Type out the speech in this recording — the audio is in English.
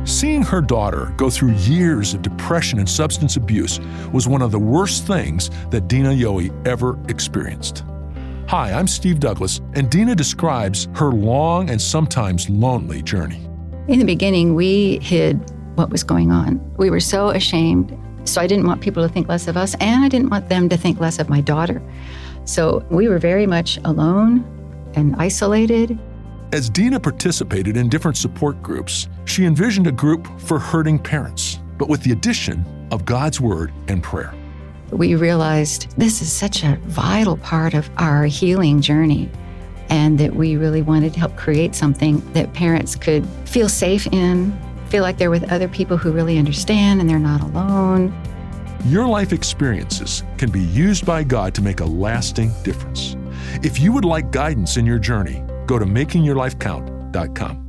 Seeing her daughter go through years of depression and substance abuse was one of the worst things that Dina Yohe ever experienced. Hi, I'm Steve Douglas, and Dina describes her long and sometimes lonely journey. In the beginning, we hid what was going on. We were so ashamed, so I didn't want people to think less of us, and I didn't want them to think less of my daughter. So we were very much alone and isolated. As Dina participated in different support groups, she envisioned a group for hurting parents, but with the addition of God's Word and prayer. We realized this is such a vital part of our healing journey, and that we really wanted to help create something that parents could feel safe in, feel like they're with other people who really understand and they're not alone. Your life experiences can be used by God to make a lasting difference. If you would like guidance in your journey, go to makingyourlifecount.com.